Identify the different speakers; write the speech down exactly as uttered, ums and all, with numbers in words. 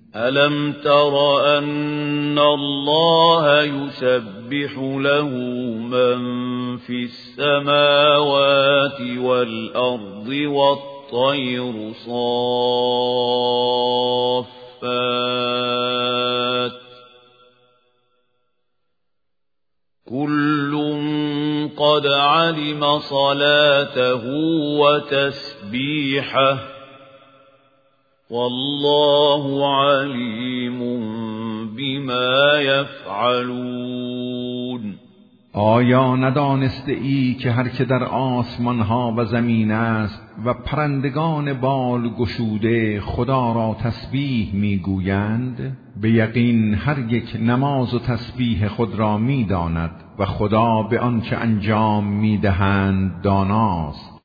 Speaker 1: ألم تر أن الله يسبح له من في السماوات والأرض والطير صافات كل قد علم صلاته وتسبيحه والله علیم بما یفعلون.
Speaker 2: آیا ندانسته ای که هر که در آسمان ها و زمین است و پرندگان بال گشوده خدا را تسبیح میگویند؟ به یقین هر یک نماز و تسبیح خود را میداند و خدا به آنچه انجام میدهند داناست.